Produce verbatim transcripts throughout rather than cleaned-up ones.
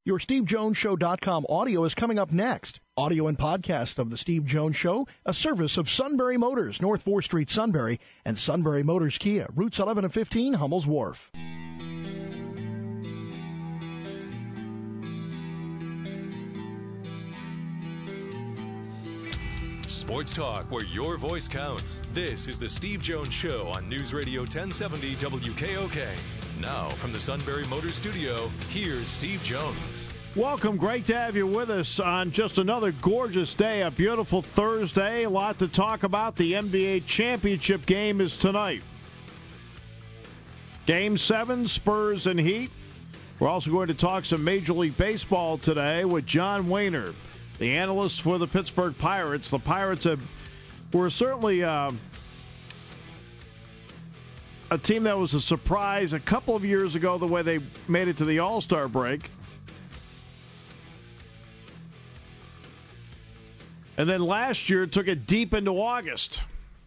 Your Steve Jones Show dot com audio is coming up next. Audio and podcast of The Steve Jones Show, a service of Sunbury Motors, North fourth Street, Sunbury, and Sunbury Motors Kia, routes eleven and fifteen, Hummel's Wharf. Sports talk where your voice counts. This is The Steve Jones Show on News Radio ten seventy W K O K. Now, from the Sunbury Motors Studio, here's Steve Jones. Welcome. Great to have you with us on just another gorgeous day, a beautiful Thursday. A lot to talk about. The N B A championship game is tonight. Game seven, Spurs and Heat. We're also going to talk some Major League Baseball today with John Wehner, the analyst for the Pittsburgh Pirates. The Pirates have, were certainly uh, a team that was a surprise a couple of years ago, the way they made it to the All-Star break. And then last year took it deep into August.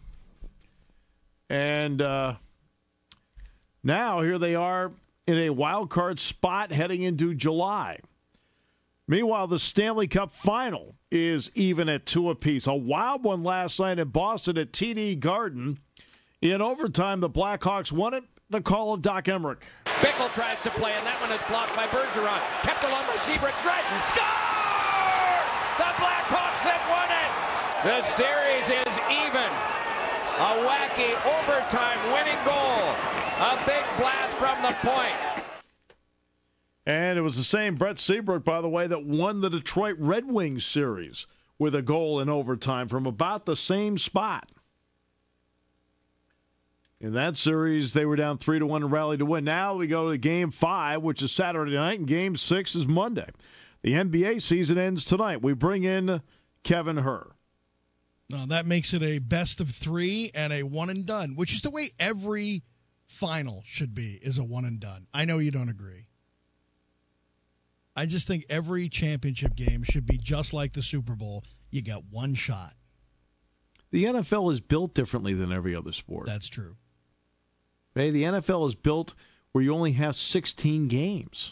And uh, now here they are in a wild card spot heading into July. Meanwhile, the Stanley Cup Final is even at two apiece. A wild one last night in Boston at T D Garden. In overtime, the Blackhawks won it. The call of Doc Emrick. Bickle tries to play, and that one is blocked by Bergeron. Kept along by Seabrook. Right. Score! The Blackhawks have won it. The series is even. A wacky overtime winning goal. A big blast from the point. And it was the same Brett Seabrook, by the way, that won the Detroit Red Wings series with a goal in overtime from about the same spot. In that series, they were down three to one and rallied to win. Now we go to Game five, which is Saturday night, and Game six is Monday. The N B A season ends tonight. We bring in Kevin Herr. Now, that makes it a best of three and a one and done, which is the way every final should be, is a one and done. I know you don't agree. I just think every championship game should be just like the Super Bowl. You got one shot. The N F L is built differently than every other sport. That's true. Okay, the N F L is built where you only have sixteen games.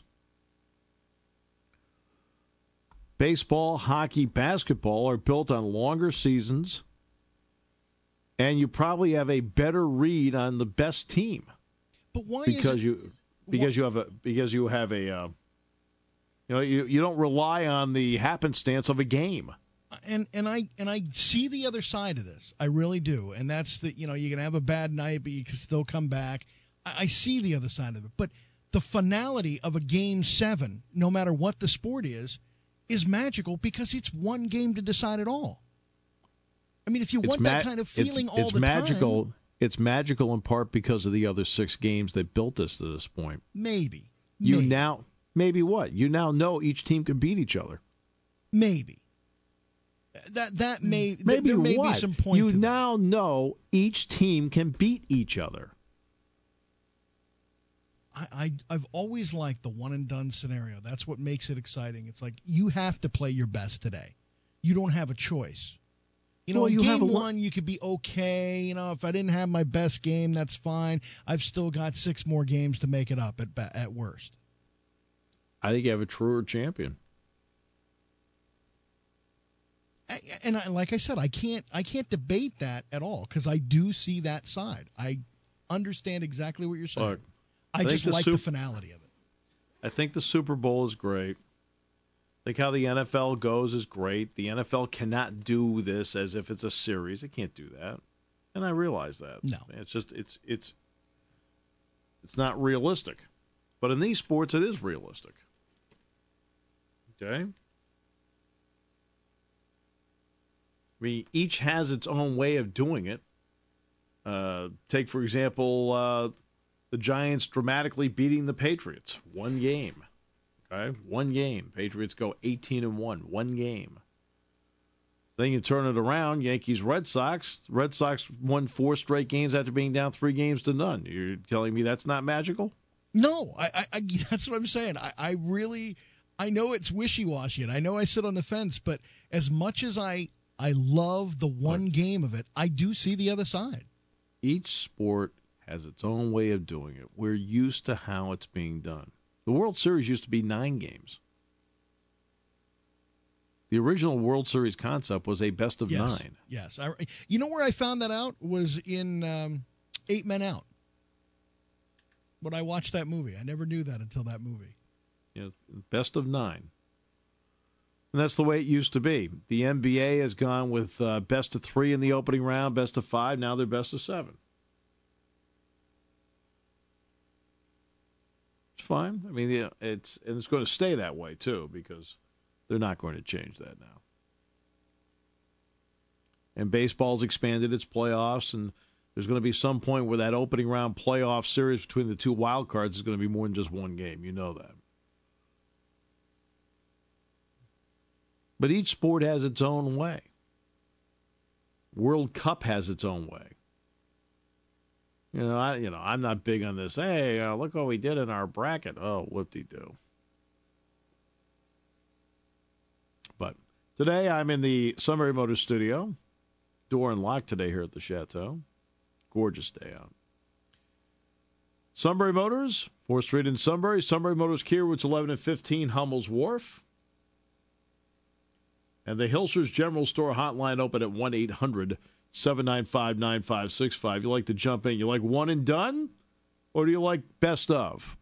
Baseball, hockey, basketball are built on longer seasons, and you probably have a better read on the best team. But why because is it, you because why, you have a because you have a uh, you know you you don't rely on the happenstance of a game. And and I and I see the other side of this. I really do. And that's the, you know, you can have a bad night, but you can still come back. I, I see the other side of it. But the finality of a game seven, no matter what the sport is, is magical because it's one game to decide it all. I mean, if you It's want ma- that kind of feeling it's, all it's the magical, time. It's magical in part because of the other six games that built us to this point. Maybe. You maybe. now maybe what? You now know each team can beat each other. Maybe. That that may Maybe there may what? be some point You to now that. know each team can beat each other. I, I I've always liked the one and done scenario. That's what makes it exciting. It's like you have to play your best today. You don't have a choice. You know, well, in you game have a one, you could be okay. You know, if I didn't have my best game, that's fine. I've still got six more games to make it up at at worst. I think you have a truer champion. And I, like I said, I can't I can't debate that at all because I do see that side. I understand exactly what you're saying. Look, I, I just the like Sup- the finality of it. I think the Super Bowl is great. I think how the N F L goes is great. The N F L cannot do this as if it's a series. It can't do that, and I realize that. No, it's just it's it's it's not realistic. But in these sports, it is realistic. Okay. I mean, each has its own way of doing it. Uh, take, for example, uh, the Giants dramatically beating the Patriots. One game. Okay? One game. Patriots go eighteen and one. One game. Then you turn it around, Yankees, Red Sox. Red Sox won four straight games after being down three games to none. You're telling me that's not magical? No, I, I, I that's what I'm saying. I, I really, I know it's wishy-washy, and I know I sit on the fence, but as much as I, I love the one game of it, I do see the other side. Each sport has its own way of doing it. We're used to how it's being done. The World Series used to be nine games. The original World Series concept was a best of yes. nine. Yes. I, you know where I found that out was in um, Eight Men Out. When I watched that movie. I never knew that until that movie. Yeah, best of nine. And that's the way it used to be. The N B A has gone with uh, best of three in the opening round, best of five. Now they're best of seven. It's fine. I mean, yeah, it's and it's going to stay that way too because they're not going to change that now. And baseball's expanded its playoffs, and there's going to be some point where that opening round playoff series between the two wild cards is going to be more than just one game. You know that. But each sport has its own way. World Cup has its own way. You know, I you know I'm not big on this. Hey, uh, look what we did in our bracket. Oh, whoop-de-doo. But today I'm in the Sunbury Motors studio. Door unlocked today here at the Chateau. Gorgeous day out. Sunbury Motors, fourth Street in Sunbury. Sunbury Motors Kia, routes eleven and fifteen, Hummel's Wharf. And the Hilscher's General Store hotline open at one eight hundred seven nine five nine five six five. You like to jump in. You like one and done? Or do you like best of?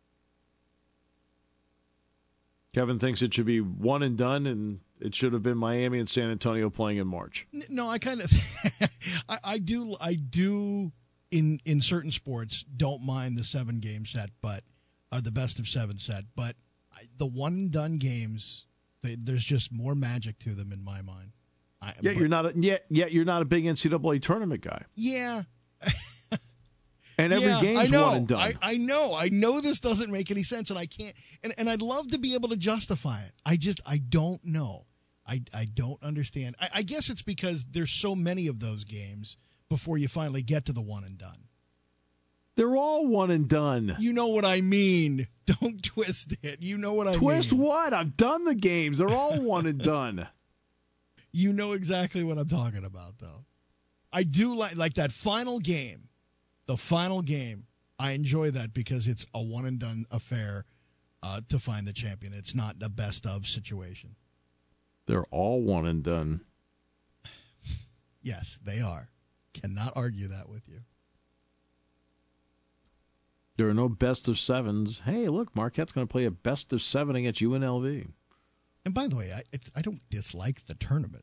Kevin thinks it should be one and done, and it should have been Miami and San Antonio playing in March. No, I kind of, I, I do, I do in in certain sports don't mind the seven game set, but are the best of seven set. But I, the one and done games, they, there's just more magic to them in my mind. I, yet but, you're not, a, yet yet you're not a big N C double A tournament guy. Yeah. And every yeah, game's I know, one and done. I, I know. I know this doesn't make any sense, and I can't. And, and I'd love to be able to justify it. I just, I don't know. I, I don't understand. I, I guess it's because there's so many of those games before you finally get to the one and done. They're all one and done. You know what I mean. Don't twist it. You know what I Twist mean. Twist what? I've done the games. They're all one and done. You know exactly what I'm talking about, though. I do like like that final game. The final game, I enjoy that because it's a one-and-done affair uh, to find the champion. It's not the best-of situation. They're all one and done. Yes, they are. Cannot argue that with you. There are no best of sevens. Hey, look, Marquette's going to play a best of seven against U N L V. And by the way, I, it's, I don't dislike the tournament.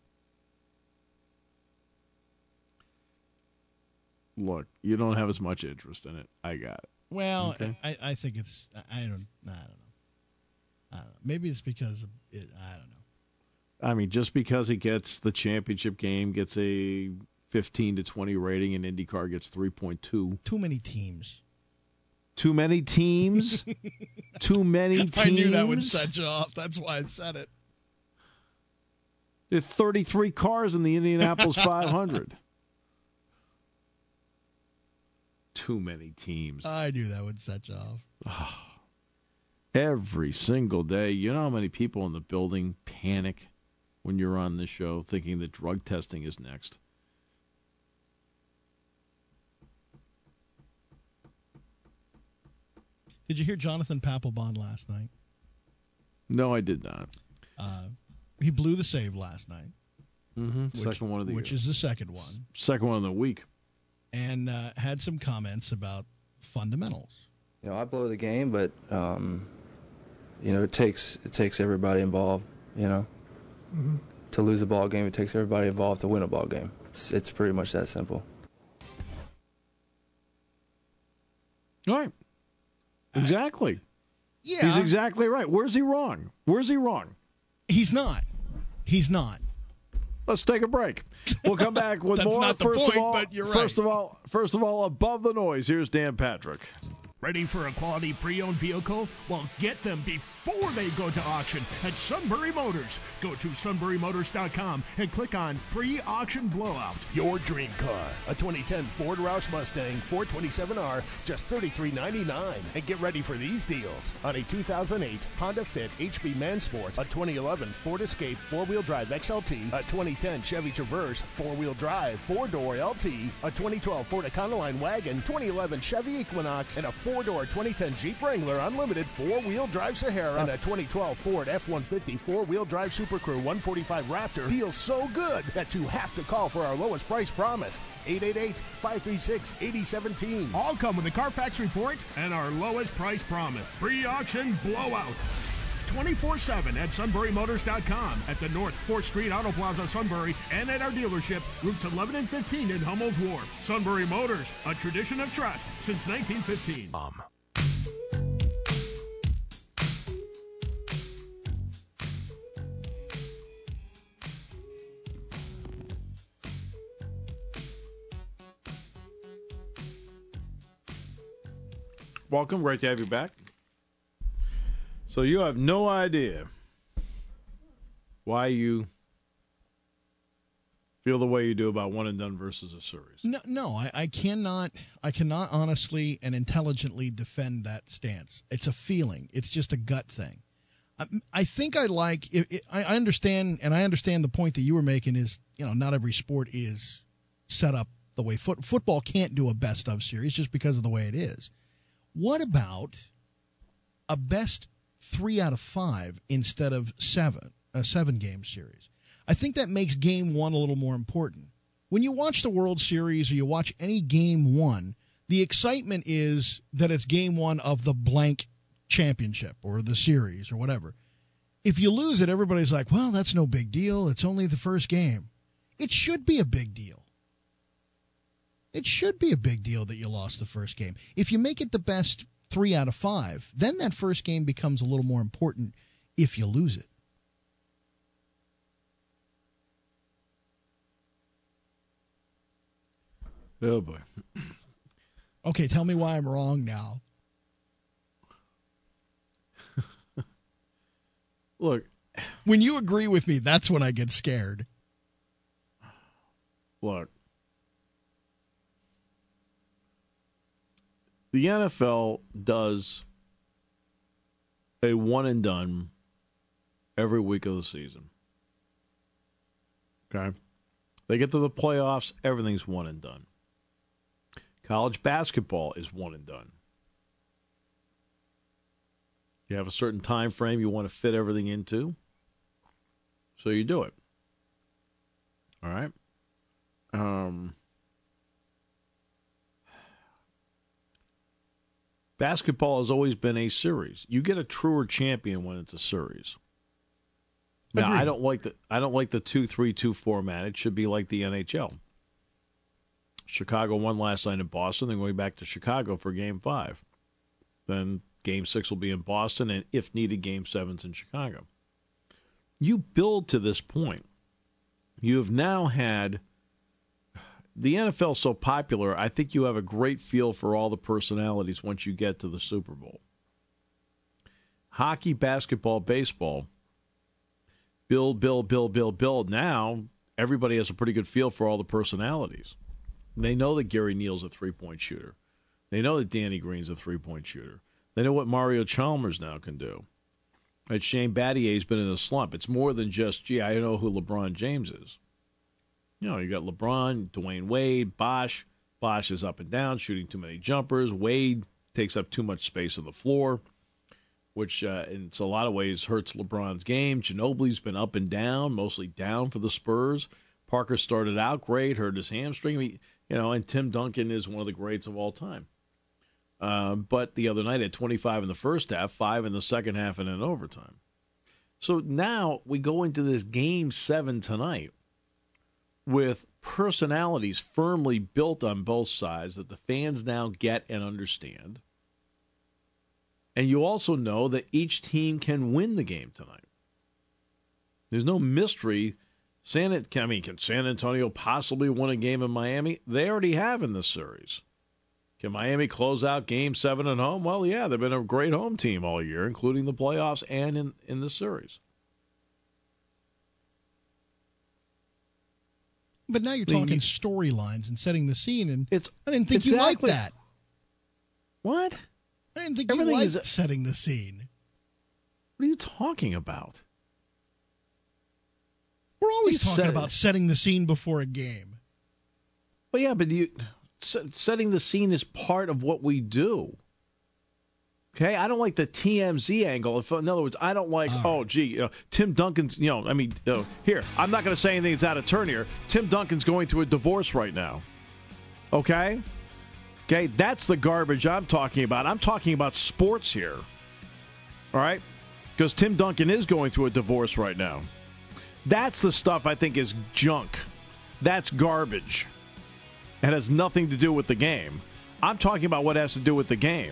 Look, you don't have as much interest in it. I got it. Well, okay. I, I think it's I don't I don't know. I don't know. Maybe it's because of it, I don't know. I mean, just because it gets the championship game gets a fifteen to twenty rating and IndyCar gets three point two. Too many teams. Too many teams? Too many teams? I knew that would set you off. That's why I said it. There are thirty-three cars in the Indianapolis five hundred. Too many teams. I knew that would set you off. Every single day. You know how many people in the building panic when you're on this show thinking that drug testing is next? Did you hear Jonathan Papelbon last night? No, I did not. Uh, he blew the save last night. Mm-hmm. Which, second one of the Which year. is the second one. Second one of the week. And uh, had some comments about fundamentals. You know, I blow the game, but um, you know, it takes it takes everybody involved. You know, mm-hmm. to lose a ball game, it takes everybody involved to win a ball game. It's, it's pretty much that simple. All right. Exactly. Uh, yeah. He's exactly right. Where's he wrong? Where's he wrong? He's not. He's not. Let's take a break. We'll come back with That's more. Not the first point, of all, but you're right. First of all, first of all, above the noise, here's Dan Patrick. Ready for a quality pre-owned vehicle? Well, get them before they go to auction at Sunbury Motors. Go to sunbury motors dot com and click on Pre-Auction Blowout. Your dream car. A twenty ten Ford Roush Mustang four twenty-seven R, just thirty-three ninety-nine. And get ready for these deals on a two thousand eight Honda Fit H B Mansport, a twenty eleven Ford Escape four-wheel drive X L T, a twenty ten Chevy Traverse four-wheel drive four-door L T, a twenty twelve Ford Econoline wagon, twenty eleven Chevy Equinox, and a four four-door twenty ten Jeep Wrangler Unlimited four-wheel drive Sahara and a twenty twelve Ford F one fifty four-wheel drive Super Crew one forty-five Raptor feels so good that you have to call for our lowest price promise. eight eight eight, five three six, eight zero one seven. All come with a Carfax report and our lowest price promise. Pre-auction blowout. twenty-four seven at sunbury motors dot com, at the North fourth Street Auto Plaza, Sunbury, and at our dealership, routes eleven and fifteen in Hummel's Wharf. Sunbury Motors, a tradition of trust since nineteen fifteen. Um. Welcome. Great to have you back. So you have no idea why you feel the way you do about one and done versus a series. No, no, I, I cannot. I cannot honestly and intelligently defend that stance. It's a feeling. It's just a gut thing. I, I think I like. It, it, I understand, and I understand the point that you were making is, you know, not every sport is set up the way foot, football can't do a best of series just because of the way it is. What about a best three out of five instead of seven, a seven-game series? I think that makes game one a little more important. When you watch the World Series or you watch any game one, the excitement is that it's game one of the blank championship or the series or whatever. If you lose it, everybody's like, well, that's no big deal. It's only the first game. It should be a big deal. It should be a big deal that you lost the first game. If you make it the best three out of five, then that first game becomes a little more important if you lose it. Oh, boy. Okay, tell me why I'm wrong now. Look. When you agree with me, that's when I get scared. Look. The N F L does a one and done every week of the season. Okay? They get to the playoffs, everything's one and done. College basketball is one and done. You have a certain time frame you want to fit everything into, so you do it. All right? Um... Basketball has always been a series. You get a truer champion when it's a series. Now, Agreed. I don't like the I don't like the two three two format. It should be like the N H L. Chicago won last night in Boston. They're going back to Chicago for Game Five. Then Game Six will be in Boston, and if needed, Game Seven's in Chicago. You build to this point. You have now had. The N F L is so popular, I think you have a great feel for all the personalities once you get to the Super Bowl. Hockey, basketball, baseball, build, build, build, build, build. Now, everybody has a pretty good feel for all the personalities. They know that Gary Neal's a three-point shooter. They know that Danny Green's a three-point shooter. They know what Mario Chalmers now can do. That Shane Battier's been in a slump. It's more than just, gee, I know who LeBron James is. You know, you got LeBron, Dwayne Wade, Bosh. Bosh is up and down, shooting too many jumpers. Wade takes up too much space on the floor, which uh, in a lot of ways hurts LeBron's game. Ginobili's been up and down, mostly down for the Spurs. Parker started out great, hurt his hamstring. I mean, you know, and Tim Duncan is one of the greats of all time. Uh, but the other night had twenty-five in the first half, five in the second half, and in overtime. So now we go into this game seven tonight with personalities firmly built on both sides that the fans now get and understand. And you also know that each team can win the game tonight. There's no mystery. San, I mean, can San Antonio possibly win a game in Miami? They already have in this series. Can Miami close out game seven at home? Well, yeah, they've been a great home team all year, including the playoffs and in, in the series. But now you're talking storylines and setting the scene, and it's, I didn't think exactly. you liked that. What? I didn't think Everything you liked is, setting the scene. What are you talking about? We're always You talking said about it. setting the scene before a game. Well, yeah, but you, setting the scene is part of what we do. Okay, I don't like the T M Z angle. If, in other words, I don't like, oh, gee, uh, Tim Duncan's, you know, I mean, uh, here, I'm not going to say anything that's out of turn here. Tim Duncan's going through a divorce right now. Okay? Okay, that's the garbage I'm talking about. I'm talking about sports here. All right? Because Tim Duncan is going through a divorce right now. That's the stuff I think is junk. That's garbage. It has nothing to do with the game. I'm talking about what has to do with the game.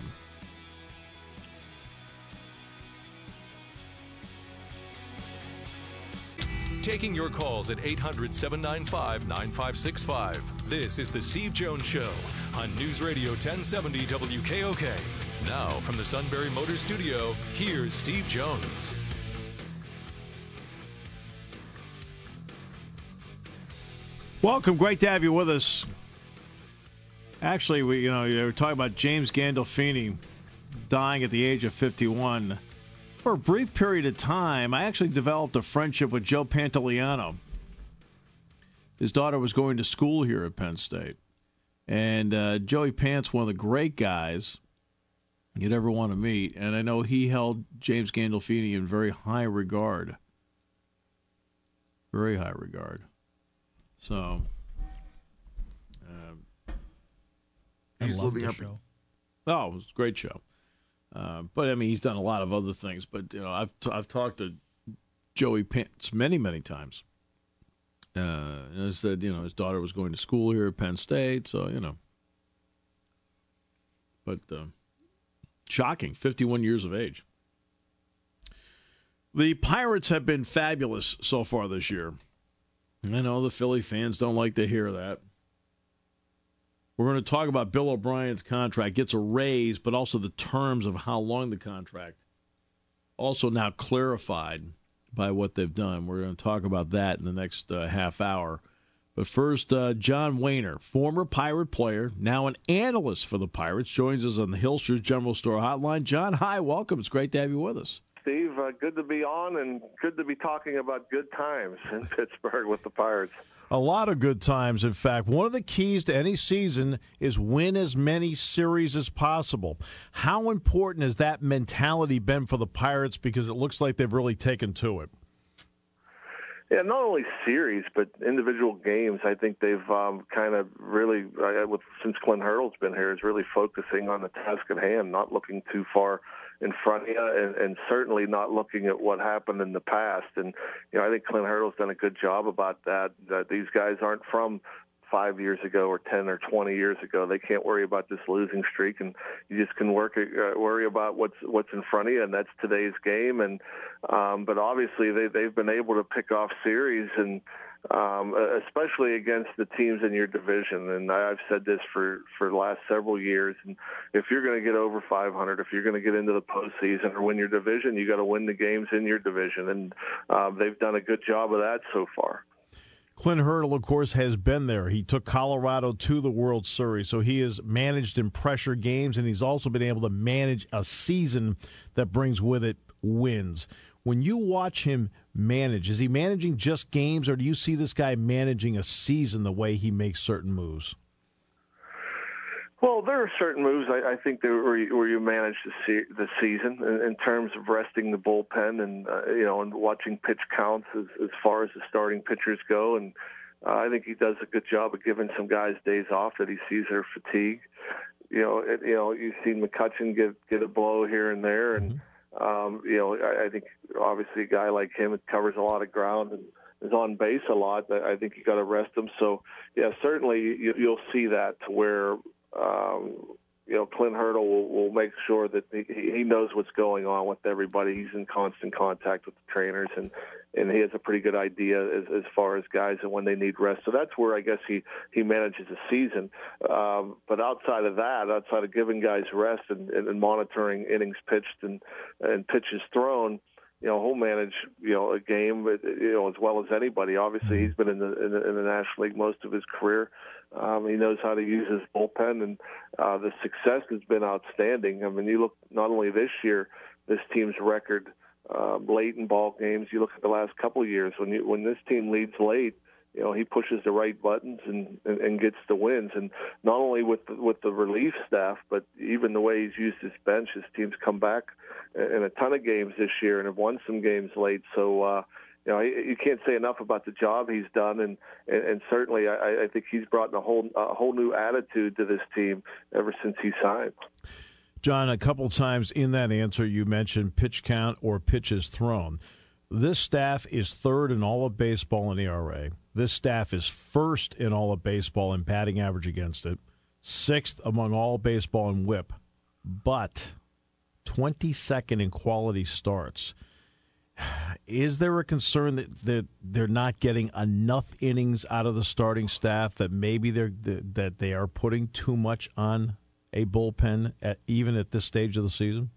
Taking your calls at eight hundred, seven nine five, nine five six five. This is the Steve Jones Show on News Radio ten seventy W K O K. Now, from the Sunbury Motors Studio, here's Steve Jones. Welcome. Great to have you with us. Actually, we you know, we were talking about James Gandolfini dying at the age of fifty-one. For a brief period of time, I actually developed a friendship with Joe Pantoliano. His daughter was going to school here at Penn State. And uh, Joey Pant's one of the great guys you'd ever want to meet. And I know he held James Gandolfini in very high regard. Very high regard. So, uh, I he's love living the up- show. Oh, it was a great show. Uh, but, I mean, he's done a lot of other things. But, you know, I've, t- I've talked to Joey Pants many, many times. Uh, and I said, you know, his daughter was going to school here at Penn State. So, you know. But uh, shocking, fifty-one years of age. The Pirates have been fabulous so far this year. I know the Philly fans don't like to hear that. We're going to talk about Bill O'Brien's contract. Gets a raise, but also the terms of how long the contract. Also now clarified by what they've done. We're going to talk about that in the next uh, half hour. But first, uh, John Wehner, former Pirate player, now an analyst for the Pirates, joins us on the Hillshire General Store Hotline. John, hi, welcome. It's great to have you with us. Steve, uh, good to be on and good to be talking about good times in Pittsburgh with the Pirates. A lot of good times, in fact. One of the keys to any season is win as many series as possible. How important has that mentality been for the Pirates? Because it looks like they've really taken to it. Yeah, not only series, but individual games. I think they've um, kind of really, uh, with, since Clint Hurdle's been here, is really focusing on the task at hand, not looking too far in front of you, and, and certainly not looking at what happened in the past. And, you know, I think Clint Hurdle's done a good job about that. That these guys aren't from five years ago or ten or twenty years ago. They can't worry about this losing streak, and you just can work uh, worry about what's what's in front of you, and that's today's game. And um, but obviously they they've been able to pick off series, and um, especially against the teams in your division. And I've said this for for the last several years. And if you're going to get over five hundred, if you're going to get into the postseason or win your division, you got to win the games in your division, and um, they've done a good job of that so far. Clint Hurdle, of course, has been there. He took Colorado to the World Series, so he has managed in pressure games, and he's also been able to manage a season that brings with it wins. When you watch him manage, is he managing just games, or do you see this guy managing a season the way he makes certain moves? Well, there are certain moves I, I think that where you, where you manage the, se- the season in, in terms of resting the bullpen and uh, you know and watching pitch counts as, as far as the starting pitchers go, and uh, I think he does a good job of giving some guys days off that he sees their fatigue. You know, it, you know you've seen McCutchen get get a blow here and there, and mm-hmm. um, you know I, I think obviously a guy like him covers a lot of ground and is on base a lot. I think you got to rest him. So yeah, certainly you, you'll see that to where. Um, you know, Clint Hurdle will, will make sure that he, he knows what's going on with everybody. He's in constant contact with the trainers, and, and he has a pretty good idea as, as far as guys and when they need rest. So that's where I guess he, he manages the season. Um, but outside of that, outside of giving guys rest and, and, and monitoring innings pitched and, and pitches thrown, you know, he'll manage, you know, a game, you know, as well as anybody. Obviously, he's been in the in the, in the National League most of his career. Um, he knows how to use his bullpen, and uh, the success has been outstanding. I mean, you look not only this year, this team's record uh, late in ball games. You look at the last couple of years when you when this team leads late, you know, he pushes the right buttons and, and, and gets the wins. And not only with the, with the relief staff, but even the way he's used his bench, his team's come back in a ton of games this year and have won some games late. So, uh, you know, you can't say enough about the job he's done, and, and, and certainly I, I think he's brought in a whole a whole new attitude to this team ever since he signed. John, a couple times in that answer you mentioned pitch count or pitches thrown. This staff is third in all of baseball in E R A. This staff is first in all of baseball in batting average against it, sixth among all baseball in whip, but twenty-second in quality starts. Is there a concern that, that they're not getting enough innings out of the starting staff, that maybe they're that they are putting too much on a bullpen at, even at this stage of the season?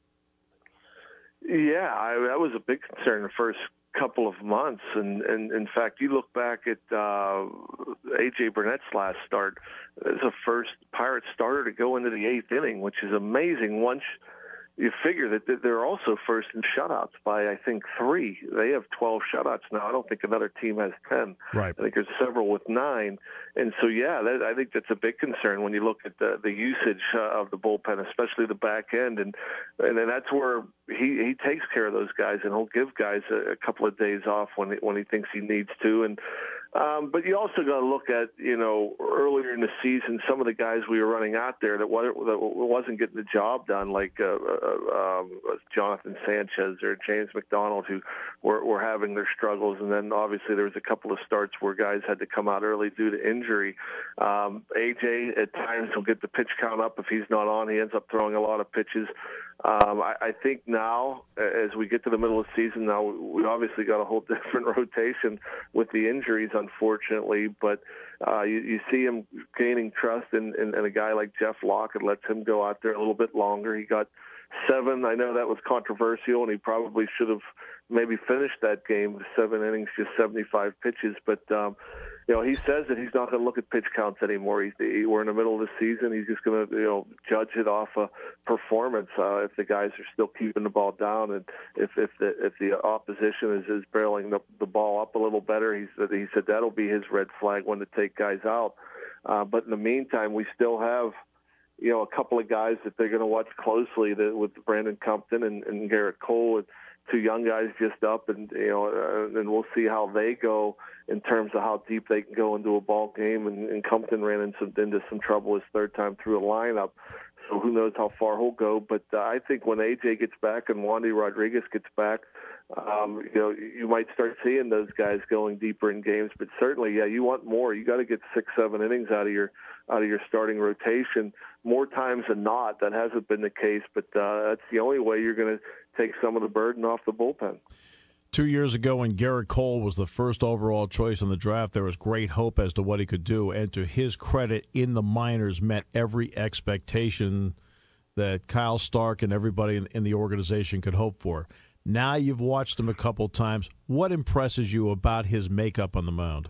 Yeah, I, that was a big concern the first couple of months, and, and in fact, you look back at uh, A J Burnett's last start as a first Pirates starter to go into the eighth inning, which is amazing. Once you figure that they're also first in shutouts by, I think, three. They have twelve shutouts now. I don't think another team has ten. Right. I think there's several with nine. And so, yeah, that, I think that's a big concern when you look at the, the usage uh, of the bullpen, especially the back end. And and then that's where he, he takes care of those guys, and he'll give guys a, a couple of days off when he, when he thinks he needs to. And Um, but you also got to look at, you know, earlier in the season, some of the guys we were running out there that wasn't getting the job done, like uh, uh, um, Jonathan Sanchez or James McDonald, who were, were having their struggles. And then obviously there was a couple of starts where guys had to come out early due to injury. Um, A J at times will get the pitch count up. If he's not on, he ends up throwing a lot of pitches. Um, I, I think now, as we get to the middle of the season, now we obviously got a whole different rotation with the injuries, unfortunately. But uh, you, you see him gaining trust in, in, in a guy like Jeff Locke. It lets him go out there a little bit longer. He got seven. I know that was controversial, and he probably should have maybe finished that game with seven innings, just seventy-five pitches. But um, you know, he says that he's not going to look at pitch counts anymore. He's, he, we're in the middle of the season. He's just going to, you know, judge it off a performance. Uh, if the guys are still keeping the ball down, and if if the if the opposition is, is barreling the, the ball up a little better, he said he said that'll be his red flag when to take guys out. Uh, but in the meantime, we still have, you know, a couple of guys that they're going to watch closely, that, with Brandon Compton and, and Garrett Cole, and two young guys just up, and you know, uh, and we'll see how they go in terms of how deep they can go into a ball game. And, and Compton ran into, into some trouble his third time through a lineup, so who knows how far he'll go. But uh, I think when A J gets back and Wandy Rodriguez gets back, um, you know, you might start seeing those guys going deeper in games. But certainly, yeah, you want more. You got to get six, seven innings out of your out of your starting rotation more times than not. That hasn't been the case, but uh, that's the only way you're going to take some of the burden off the bullpen. Two years ago, when Garrett Cole was the first overall choice in the draft, there was great hope as to what he could do. And to his credit, in the minors, met every expectation that Kyle Stark and everybody in, in the organization could hope for. Now you've watched him a couple times. What impresses you about his makeup on the mound?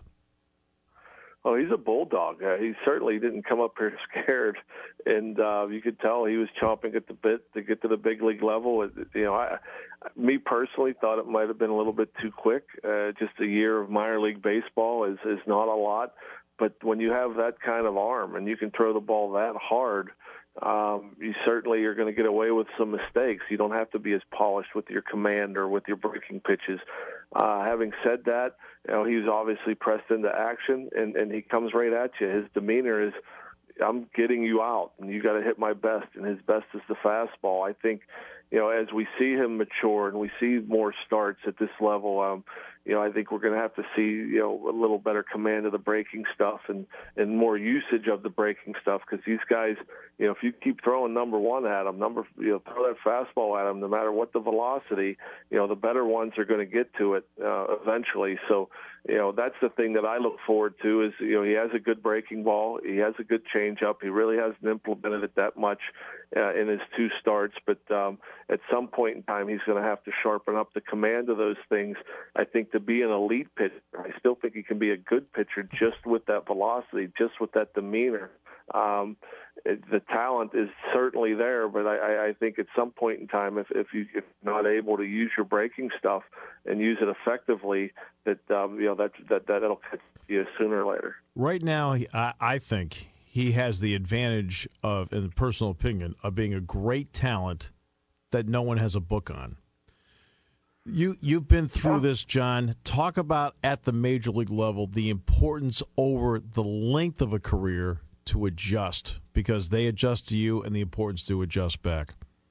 Oh, he's a bulldog. Uh, he certainly didn't come up here scared, and uh, you could tell he was chomping at the bit to get to the big league level. It, you know, I, me personally thought it might have been a little bit too quick. Uh, just a year of minor league baseball is is not a lot, but when you have that kind of arm and you can throw the ball that hard, um, you certainly are going to get away with some mistakes. You don't have to be as polished with your command or with your breaking pitches. Uh, having said that, you know, he's obviously pressed into action, and, and he comes right at you. His demeanor is, I'm getting you out, and you got to hit my best, and his best is the fastball. I think, you know, as we see him mature and we see more starts at this level, um, you know, I think we're going to have to see, you know, a little better command of the breaking stuff and, and more usage of the breaking stuff, because these guys, you know, if you keep throwing number one at them, number, you know, throw that fastball at them, no matter what the velocity, you know, the better ones are going to get to it uh, eventually. So, you know, that's the thing that I look forward to is, you know, he has a good breaking ball. He has a good changeup. He really hasn't implemented it that much uh, in his two starts. But um, at some point in time, he's going to have to sharpen up the command of those things. I think to be an elite pitcher, I still think he can be a good pitcher just with that velocity, just with that demeanor. Um, it, the talent is certainly there, but I, I think at some point in time, if, if, you, if you're not able to use your breaking stuff and use it effectively, that um, you know that that that'll you know, sooner or later. Right now, I, I think he has the advantage of, in personal opinion, of being a great talent that no one has a book on. You, you've been through this, John. Talk about, at the major league level, the importance over the length of a career to adjust, because they adjust to you, and the importance to adjust back.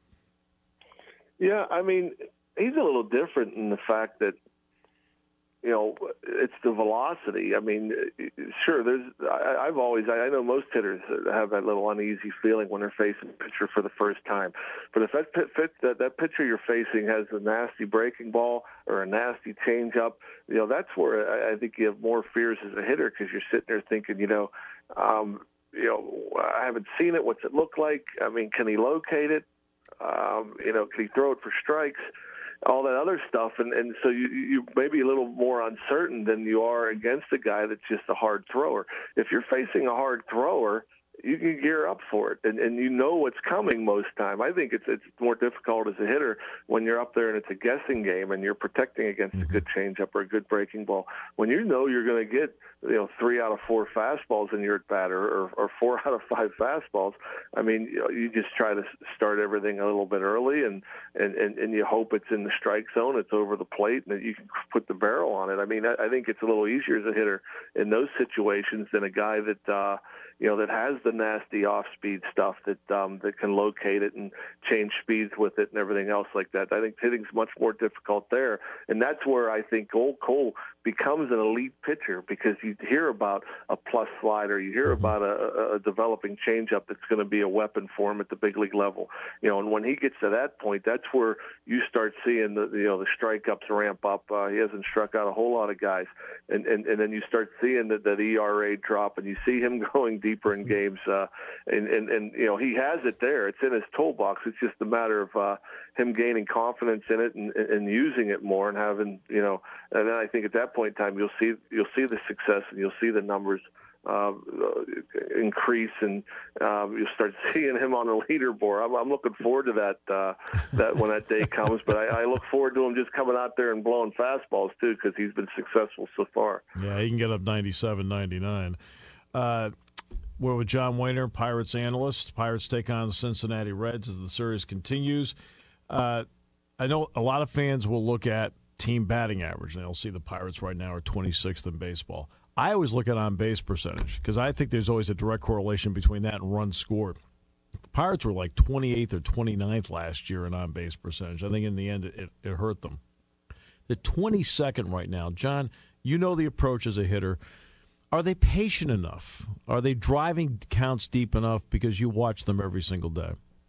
Yeah, I mean, he's a little different in the fact that, you know, it's the velocity. I mean, sure, there's. I, I've always. I know most hitters have that little uneasy feeling when they're facing a pitcher for the first time. But if that pit, that that pitcher you're facing has a nasty breaking ball or a nasty changeup, you know, that's where I, I think you have more fears as a hitter, because you're sitting there thinking, you know, um, you know, I haven't seen it. What's it look like? I mean, can he locate it? Um, you know, can he throw it for strikes? All that other stuff, and, and so you, you may be a little more uncertain than you are against a guy that's just a hard thrower. If you're facing a hard thrower, you can gear up for it, and, and you know what's coming most time. I think it's it's more difficult as a hitter when you're up there and it's a guessing game and you're protecting against mm-hmm. a good changeup or a good breaking ball. When you know you're going to get, you know, three out of four fastballs in your at bat, or, or, or four out of five fastballs, I mean, you know, you just try to start everything a little bit early, and, and, and, and you hope it's in the strike zone, it's over the plate, and that you can put the barrel on it. I mean, I, I think it's a little easier as a hitter in those situations than a guy that, uh, you know, that has the nasty off-speed stuff that um, that can locate it and change speeds with it and everything else like that. I think hitting's much more difficult there, and that's where I think Old Cole becomes an elite pitcher, because you hear about a plus slider, you hear about a, a developing changeup that's going to be a weapon for him at the big league level. You know, and when he gets to that point, that's where you start seeing the you know the strikeouts ramp up. Uh, he hasn't struck out a whole lot of guys, and and, and then you start seeing that that E R A drop, and you see him going deeper in games. Uh, and, and and you know he has it there; it's in his toolbox. It's just a matter of uh, him gaining confidence in it and, and using it more, and having you know. And then I think at that point in time, you'll see you'll see the success, and you'll see the numbers uh, increase, and um, you'll start seeing him on the leaderboard. I'm, I'm looking forward to that uh, that when that day comes. But I, I look forward to him just coming out there and blowing fastballs too, because he's been successful so far. Yeah, he can get up ninety-seven, ninety-nine. Uh, we're with John Wehner, Pirates analyst. Pirates take on the Cincinnati Reds as the series continues. Uh, I know a lot of fans will look at team batting average, and they'll see the Pirates right now are twenty-sixth in baseball. I always look at on-base percentage, because I think there's always a direct correlation between that and runs scored. The Pirates were like twenty-eighth or twenty-ninth last year in on-base percentage. I think in the end it, it hurt them. The twenty-second right now, John, you know the approach as a hitter. Are they patient enough? Are they driving counts deep enough, because you watch them every single day?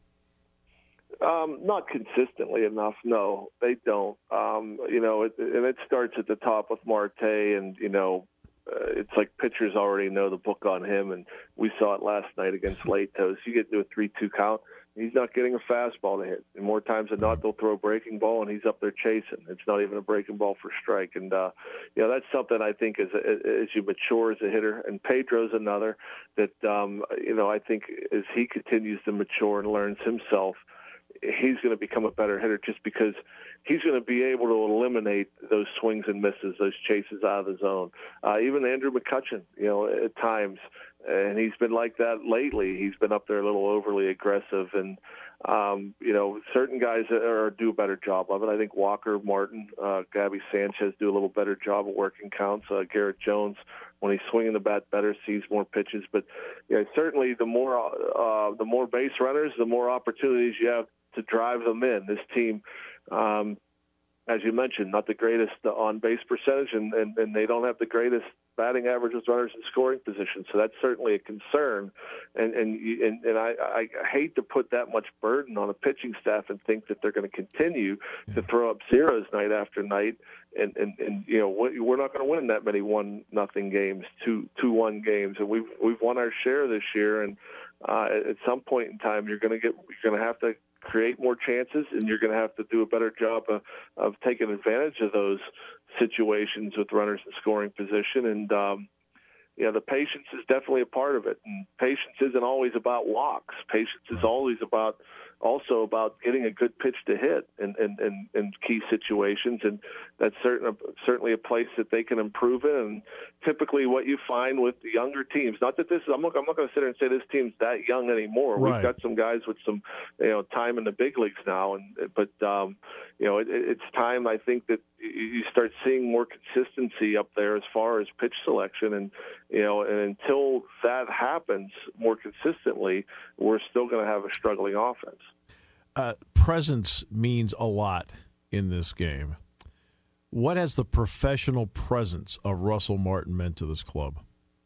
Um, not consistently enough. No, they don't. Um, you know, it, and it starts at the top with Marte, and you know, uh, it's like pitchers already know the book on him, and we saw it last night against Latos. You get to a three two count, he's not getting a fastball to hit. And more times than not, they'll throw a breaking ball, and he's up there chasing. It's not even a breaking ball for strike. And, uh, you know, that's something I think as, as you mature as a hitter. And Pedro's another that, um, you know, I think as he continues to mature and learns himself, he's going to become a better hitter, just because he's going to be able to eliminate those swings and misses, those chases out of the zone. Uh, even Andrew McCutchen, you know, at times, and he's been like that lately. He's been up there a little overly aggressive, and um, you know, certain guys are, do a better job of it. I think Walker, Martin, uh, Gabby Sanchez do a little better job of working counts. Uh, Garrett Jones, when he's swinging the bat better, sees more pitches. But yeah, certainly the more uh, the more base runners, the more opportunities you have to drive them in. This team, um, as you mentioned, not the greatest on-base percentage, and, and, and they don't have the greatest batting average with runners in scoring position. So that's certainly a concern. And and and, and I, I hate to put that much burden on a pitching staff and think that they're going to continue to throw up zeros night after night. And, and, and you know, we're not going to win that many one nothing games, two two one games, and we've we've won our share this year. And uh, at some point in time, you're going to get you're going to have to create more chances, and you're going to have to do a better job of, of taking advantage of those situations with runners in scoring position. And, um, yeah, the patience is definitely a part of it. And patience isn't always about walks. Patience is always about also about getting a good pitch to hit in, in, in, in key situations, and that's certain, certainly a place that they can improve in. And typically what you find with the younger teams, not that this is, I'm not, I'm not going to sit here and say this team's that young anymore. Right. We've got some guys with some, you know, time in the big leagues now, and but um, you know, it, it's time, I think, that you start seeing more consistency up there as far as pitch selection, and you know, and until that happens more consistently, we're still going to have a struggling offense. Uh, presence means a lot in this game. What has the professional presence of Russell Martin meant to this club?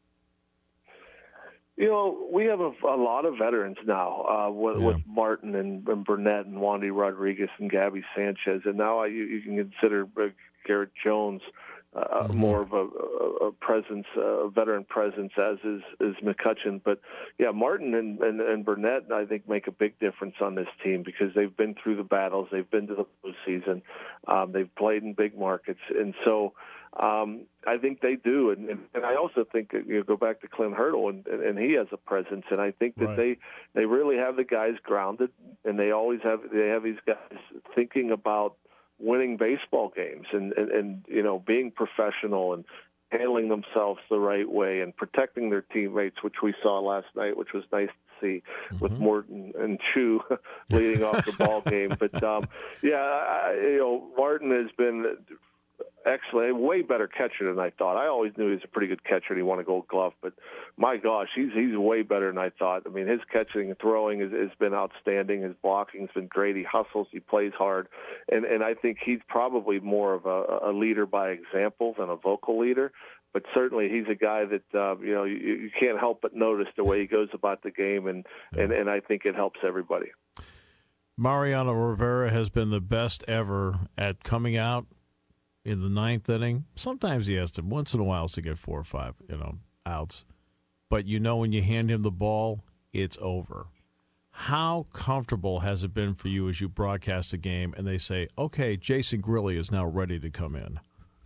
You know, we have a, a lot of veterans now uh, with, yeah. with Martin and, and Burnett and Wandy Rodriguez and Gabby Sanchez, and now I, you, you can consider uh, Garrett Jones uh, mm-hmm. more of a, a, a presence, a veteran presence, as is, is McCutchen. But, yeah, Martin and, and, and Burnett, I think, make a big difference on this team because they've been through the battles. They've been to the postseason. Um, they've played in big markets. And so um, I think they do. And, and, and I also think, you know, go back to Clint Hurdle, and, and he has a presence. And I think that right. they, they really have the guys grounded, and they always have they have these guys thinking about winning baseball games and, and, and, you know, being professional and handling themselves the right way and protecting their teammates, which we saw last night, which was nice to see mm-hmm. with Morton and Chu leading off the ball game. But, um, yeah, I, you know, Martin has been excellent, way better catcher than I thought. I always knew he was a pretty good catcher and he won a Gold Glove, but my gosh, he's he's way better than I thought. I mean, his catching and throwing has, has been outstanding. His blocking's been great. He hustles, he plays hard, and and I think he's probably more of a, a leader by example than a vocal leader. But certainly he's a guy that uh, you know you, you can't help but notice the way he goes about the game, and, and, and I think it helps everybody. Mariano Rivera has been the best ever at coming out in the ninth inning. Sometimes he has to, once in a while, to get four or five, you know, outs. But you know when you hand him the ball, it's over. How comfortable has it been for you as you broadcast a game and they say, okay, Jason Grilli is now ready to come in?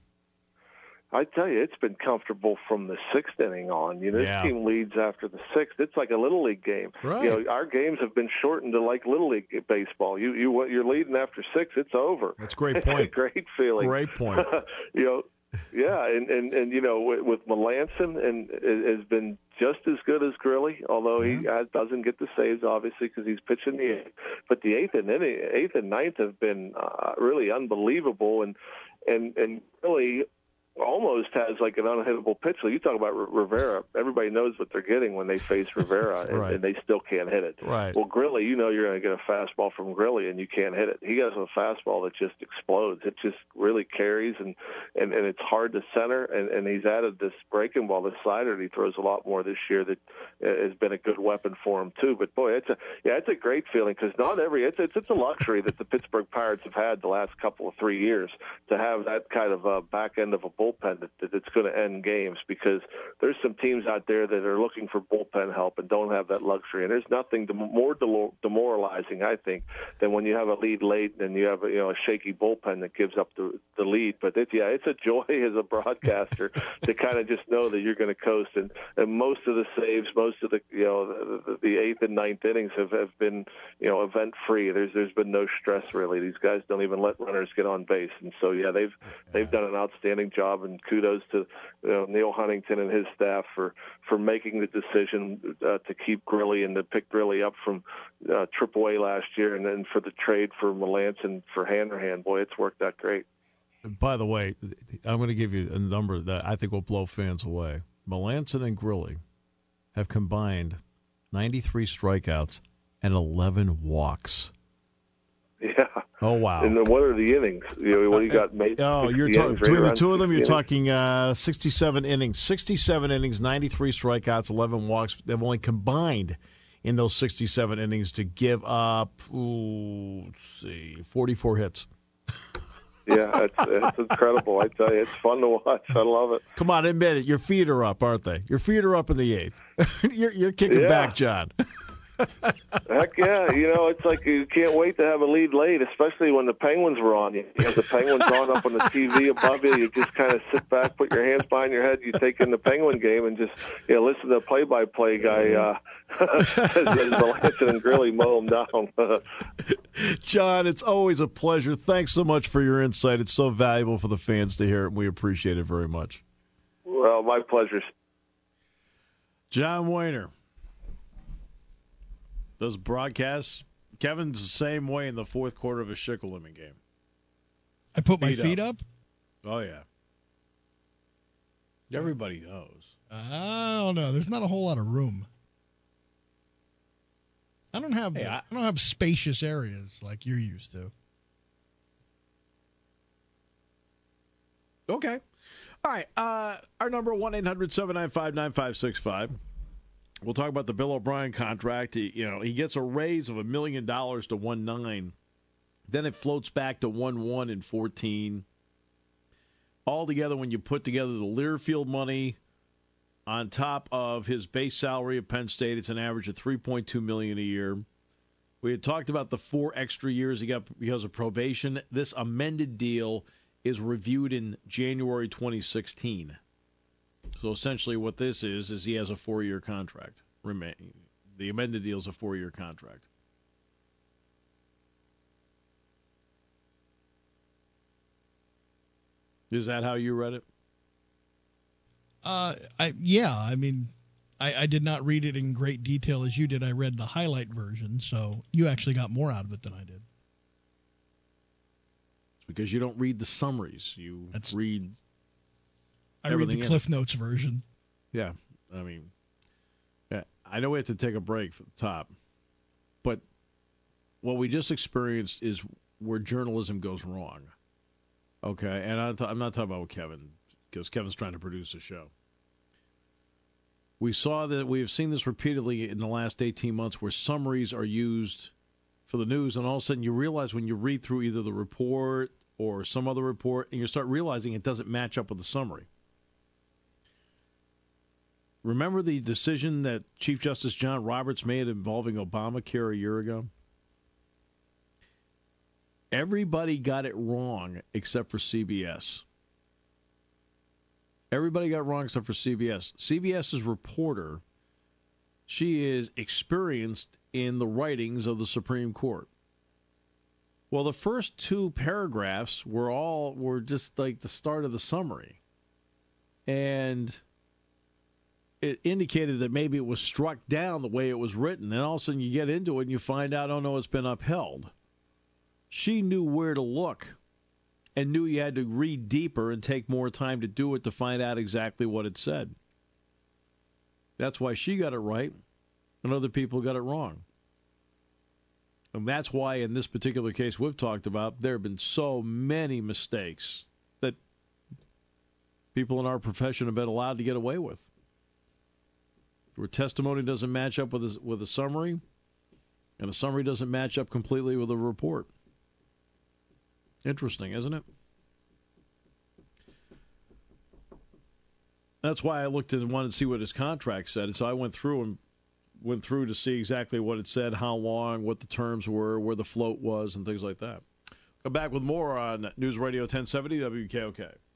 I tell you, it's been comfortable from the sixth inning on. You know, this yeah. team leads after the sixth. It's like a little league game. Right. You know, our games have been shortened to like little league baseball. You you you're leading after six, it's over. That's a great point. It's a great feeling. Great point. you know, yeah, and, and and you know, with, with Melanson, and it has been just as good as Grilli, although mm-hmm. he uh, doesn't get the saves obviously because he's pitching the eighth. But the eighth and inning, eighth and ninth have been uh, really unbelievable, and and and really almost has like an unhittable pitch. So you talk about R- Rivera. Everybody knows what they're getting when they face Rivera, and, right. and they still can't hit it. Right. Well, Grilli, you know you're going to get a fastball from Grilli, and you can't hit it. He has a fastball that just explodes. It just really carries, and, and, and it's hard to center. And, and he's added this breaking ball, this slider that he throws a lot more this year that has been a good weapon for him too. But boy, it's a yeah, it's a great feeling because not every it's it's it's a luxury that the Pittsburgh Pirates have had the last couple of three years to have that kind of a back end of a bullpen that, that it's going to end games, because there's some teams out there that are looking for bullpen help and don't have that luxury. And there's nothing more demoralizing, I think, than when you have a lead late and you have a, you know a shaky bullpen that gives up the, the lead. But it's yeah, it's a joy as a broadcaster to kind of just know that you're going to coast. And, and most of the saves, most of the you know the, the eighth and ninth innings have, have been you know event free. There's there's been no stress really. These guys don't even let runners get on base, and so yeah, they've they've done an outstanding job. And kudos to you know, Neil Huntington and his staff for, for making the decision uh, to keep Grilli and to pick Grilli up from uh, triple A last year, and then for the trade for Melanson for Hanrahan. Boy, it's worked out great. By the way, I'm going to give you a number that I think will blow fans away. Melanson and Grilli have combined ninety-three strikeouts and eleven walks. Yeah. Oh, wow. And then what are the innings? You know, what do you got? Made oh, you're talking between the two of them. You're innings? talking uh, sixty-seven innings. sixty-seven innings, ninety-three strikeouts, eleven walks. They've only combined in those sixty-seven innings to give up, ooh, let's see, forty-four hits. Yeah, it's, it's incredible. I tell you, it's fun to watch. I love it. Come on, admit it. Your feet are up, aren't they? Your feet are up in the eighth. you're, you're kicking yeah. back, John. Heck yeah. You know, it's like you can't wait to have a lead late, especially when the Penguins were on. You have the Penguins on up on the T V above you. You just kind of sit back, put your hands behind your head. You take in the Penguin game and just, you know, listen to the play-by-play guy uh, as, as Melanson and Grilly mow them down. John, it's always a pleasure. Thanks so much for your insight. It's so valuable for the fans to hear it, and we appreciate it very much. Well, my pleasure. John Wehner does broadcasts. Kevin's the same way in the fourth quarter of a Schickelman game. I put my Feet feet up. up? Oh, yeah. Everybody knows. I don't know. There's not a whole lot of room. I don't have Hey, the, I, I don't have spacious areas like you're used to. Okay. All right. Uh, our number, one eight hundred seven nine five nine five six five. We'll talk about the Bill O'Brien contract. He, you know, he gets a raise of a million dollars to one nine. Then it floats back to one one in fourteen. Altogether, when you put together the Learfield money on top of his base salary at Penn State, it's an average of three point two million dollars a year. We had talked about the four extra years he got because of probation. This amended deal is reviewed in January twenty sixteen. So essentially what this is, is he has a four-year contract. The amended deal is a four-year contract. Is that how you read it? Uh, I yeah, I mean, I, I did not read it in great detail as you did. I read the highlight version, so you actually got more out of it than I did. It's because you don't read the summaries. You That's, read I read the Cliff Notes version. Yeah, I mean, yeah, I know we have to take a break for the top, but what we just experienced is where journalism goes wrong. Okay, and I'm, t- I'm not talking about Kevin, because Kevin's trying to produce a show. We saw that we have seen this repeatedly in the last eighteen months where summaries are used for the news, and all of a sudden you realize when you read through either the report or some other report, and you start realizing it doesn't match up with the summary. Remember the decision that Chief Justice John Roberts made involving Obamacare a year ago? Everybody got it wrong except for C B S. Everybody got it wrong except for C B S. CBS's reporter, she is experienced in the writings of the Supreme Court. Well, the first two paragraphs were all were just like the start of the summary. And it indicated that maybe it was struck down the way it was written. And all of a sudden you get into it and you find out, oh, no, it's been upheld. She knew where to look and knew you had to read deeper and take more time to do it to find out exactly what it said. That's why she got it right and other people got it wrong. And that's why in this particular case we've talked about, there have been so many mistakes that people in our profession have been allowed to get away with. Where testimony doesn't match up with a, with a summary, and a summary doesn't match up completely with a report. Interesting, isn't it? That's why I looked and wanted to see what his contract said. And so I went through and went through to see exactly what it said, how long, what the terms were, where the float was, and things like that. Come back with more on News Radio ten seventy W K O K.